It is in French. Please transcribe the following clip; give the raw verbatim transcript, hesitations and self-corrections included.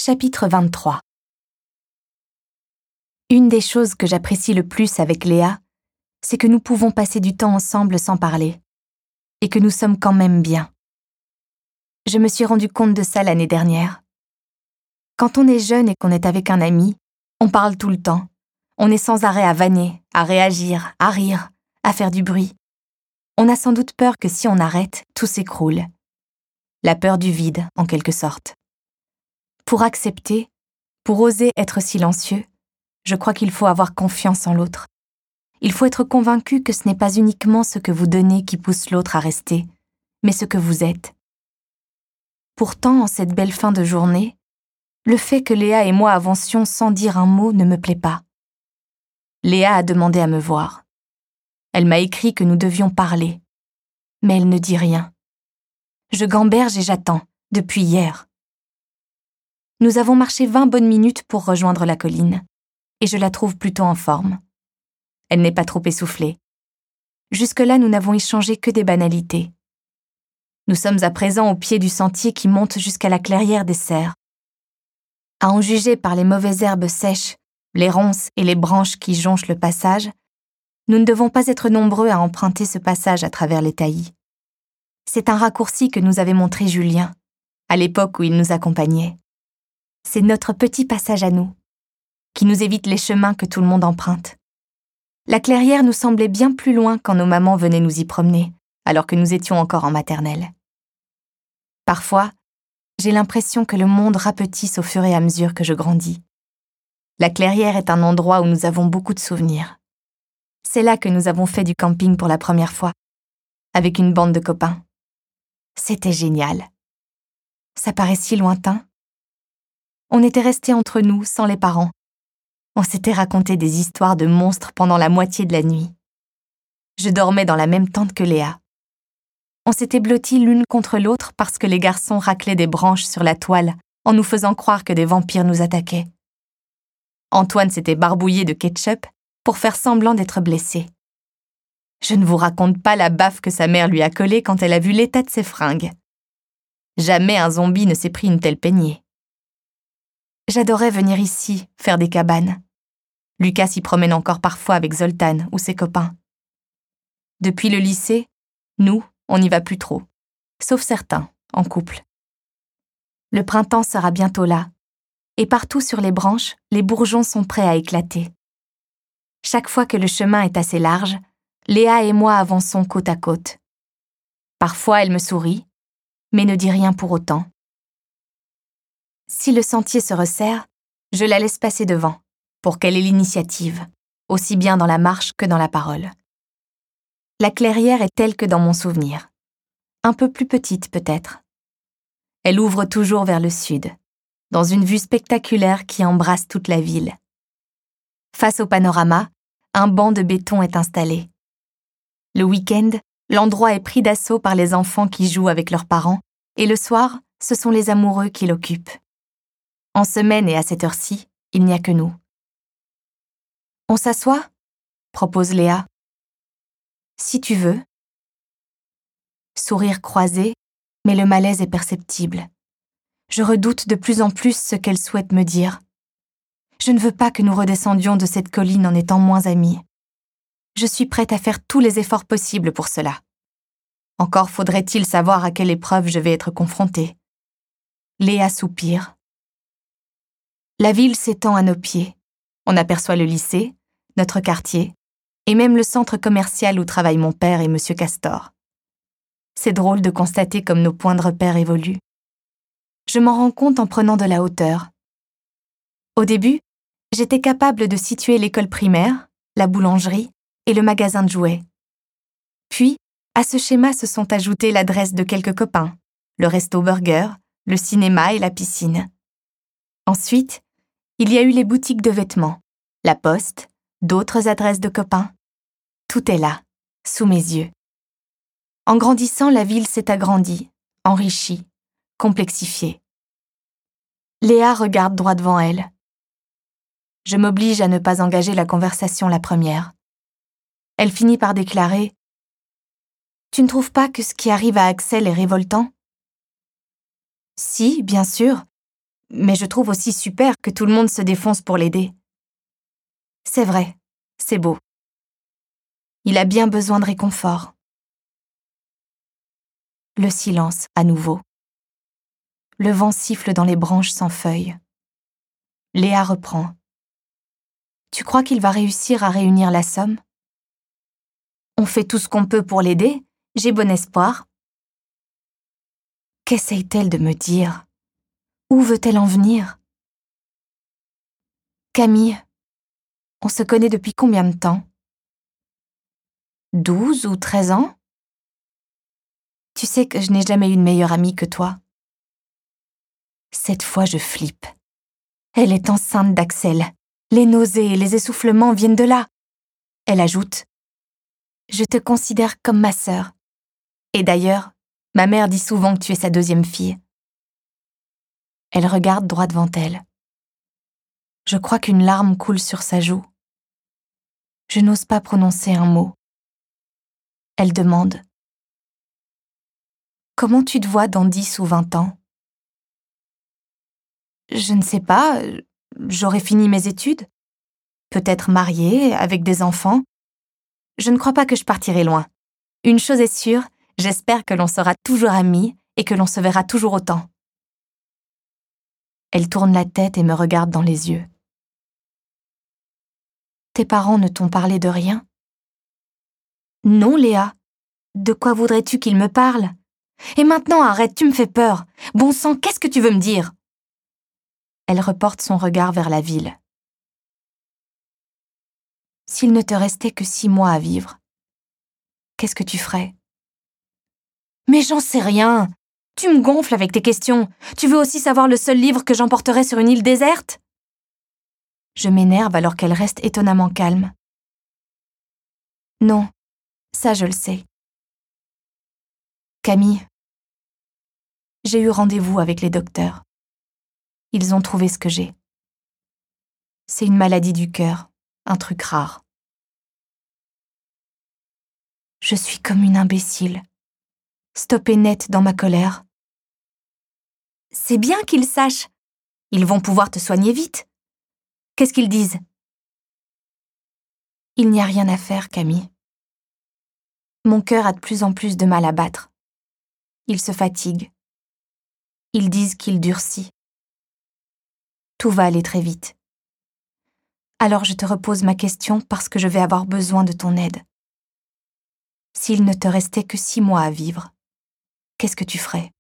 Chapitre vingt-trois. Une des choses que j'apprécie le plus avec Léa, c'est que nous pouvons passer du temps ensemble sans parler, et que nous sommes quand même bien. Je me suis rendu compte de ça l'année dernière. Quand on est jeune et qu'on est avec un ami, on parle tout le temps. On est sans arrêt à vanner, à réagir, à rire, à faire du bruit. On a sans doute peur que si on arrête, tout s'écroule. La peur du vide, en quelque sorte. Pour accepter, pour oser être silencieux, je crois qu'il faut avoir confiance en l'autre. Il faut être convaincu que ce n'est pas uniquement ce que vous donnez qui pousse l'autre à rester, mais ce que vous êtes. Pourtant, en cette belle fin de journée, le fait que Léa et moi avancions sans dire un mot ne me plaît pas. Léa a demandé à me voir. Elle m'a écrit que nous devions parler, mais elle ne dit rien. Je gamberge et j'attends, depuis hier. Nous avons marché vingt bonnes minutes pour rejoindre la colline, et je la trouve plutôt en forme. Elle n'est pas trop essoufflée. Jusque-là, nous n'avons échangé que des banalités. Nous sommes à présent au pied du sentier qui monte jusqu'à la clairière des cerfs. À en juger par les mauvaises herbes sèches, les ronces et les branches qui jonchent le passage, nous ne devons pas être nombreux à emprunter ce passage à travers les taillis. C'est un raccourci que nous avait montré Julien, à l'époque où il nous accompagnait. C'est notre petit passage à nous, qui nous évite les chemins que tout le monde emprunte. La clairière nous semblait bien plus loin quand nos mamans venaient nous y promener, alors que nous étions encore en maternelle. Parfois, j'ai l'impression que le monde rapetisse au fur et à mesure que je grandis. La clairière est un endroit où nous avons beaucoup de souvenirs. C'est là que nous avons fait du camping pour la première fois, avec une bande de copains. C'était génial. Ça paraît si lointain. On était restés entre nous, sans les parents. On s'était raconté des histoires de monstres pendant la moitié de la nuit. Je dormais dans la même tente que Léa. On s'était blottis l'une contre l'autre parce que les garçons raclaient des branches sur la toile en nous faisant croire que des vampires nous attaquaient. Antoine s'était barbouillé de ketchup pour faire semblant d'être blessé. Je ne vous raconte pas la baffe que sa mère lui a collée quand elle a vu l'état de ses fringues. Jamais un zombie ne s'est pris une telle peignée. J'adorais venir ici, faire des cabanes. Lucas s'y promène encore parfois avec Zoltan ou ses copains. Depuis le lycée, nous, on n'y va plus trop, sauf certains, en couple. Le printemps sera bientôt là, et partout sur les branches, les bourgeons sont prêts à éclater. Chaque fois que le chemin est assez large, Léa et moi avançons côte à côte. Parfois, elle me sourit, mais ne dit rien pour autant. Si le sentier se resserre, je la laisse passer devant, pour qu'elle ait l'initiative, aussi bien dans la marche que dans la parole. La clairière est telle que dans mon souvenir. Un peu plus petite peut-être. Elle ouvre toujours vers le sud, dans une vue spectaculaire qui embrasse toute la ville. Face au panorama, un banc de béton est installé. Le week-end, l'endroit est pris d'assaut par les enfants qui jouent avec leurs parents, et le soir, ce sont les amoureux qui l'occupent. En semaine et à cette heure-ci, il n'y a que nous. « On s'assoit ?» propose Léa. « Si tu veux. » Sourire croisé, mais le malaise est perceptible. Je redoute de plus en plus ce qu'elle souhaite me dire. Je ne veux pas que nous redescendions de cette colline en étant moins amis. Je suis prête à faire tous les efforts possibles pour cela. Encore faudrait-il savoir à quelle épreuve je vais être confrontée. Léa soupire. La ville s'étend à nos pieds. On aperçoit le lycée, notre quartier, et même le centre commercial où travaillent mon père et Monsieur Castor. C'est drôle de constater comme nos points de repère évoluent. Je m'en rends compte en prenant de la hauteur. Au début, j'étais capable de situer l'école primaire, la boulangerie et le magasin de jouets. Puis, à ce schéma se sont ajoutés l'adresse de quelques copains, le resto-burger, le cinéma et la piscine. Ensuite, il y a eu les boutiques de vêtements, la poste, d'autres adresses de copains. Tout est là, sous mes yeux. En grandissant, la ville s'est agrandie, enrichie, complexifiée. Léa regarde droit devant elle. Je m'oblige à ne pas engager la conversation la première. Elle finit par déclarer « Tu ne trouves pas que ce qui arrive à Axel est révoltant ?» « Si, bien sûr, mais je trouve aussi super que tout le monde se défonce pour l'aider. C'est vrai, c'est beau. Il a bien besoin de réconfort. Le silence, à nouveau. Le vent siffle dans les branches sans feuilles. Léa reprend. Tu crois qu'il va réussir à réunir la somme? On fait tout ce qu'on peut pour l'aider, j'ai bon espoir. Qu'essaye-t-elle de me dire? Où veut-elle en venir? Camille, on se connaît depuis combien de temps? Douze ou treize ans? Tu sais que je n'ai jamais eu une meilleure amie que toi. Cette fois, je flippe. Elle est enceinte d'Axel. Les nausées et les essoufflements viennent de là. Elle ajoute « Je te considère comme ma sœur. Et d'ailleurs, ma mère dit souvent que tu es sa deuxième fille. » Elle regarde droit devant elle. Je crois qu'une larme coule sur sa joue. Je n'ose pas prononcer un mot. Elle demande « Comment tu te vois dans dix ou vingt ans? » Je ne sais pas, j'aurai fini mes études. Peut-être mariée, avec des enfants. Je ne crois pas que je partirai loin. Une chose est sûre, j'espère que l'on sera toujours amis et que l'on se verra toujours autant. Elle tourne la tête et me regarde dans les yeux. Tes parents ne t'ont parlé de rien? Non, Léa. De quoi voudrais-tu qu'ils me parlent? Et maintenant, arrête, tu me fais peur. Bon sang, qu'est-ce que tu veux me dire? Elle reporte son regard vers la ville. S'il ne te restait que six mois à vivre, qu'est-ce que tu ferais? Mais j'en sais rien. Tu me gonfles avec tes questions. Tu veux aussi savoir le seul livre que j'emporterais sur une île déserte? Je m'énerve alors qu'elle reste étonnamment calme. Non, ça je le sais. Camille, j'ai eu rendez-vous avec les docteurs. Ils ont trouvé ce que j'ai. C'est une maladie du cœur, un truc rare. Je suis comme une imbécile, stoppée net dans ma colère. C'est bien qu'ils sachent. Ils vont pouvoir te soigner vite. Qu'est-ce qu'ils disent? Il n'y a rien à faire, Camille. Mon cœur a de plus en plus de mal à battre. Il se fatigue. Ils disent qu'il durcit. Tout va aller très vite. Alors je te repose ma question parce que je vais avoir besoin de ton aide. S'il ne te restait que six mois à vivre, qu'est-ce que tu ferais?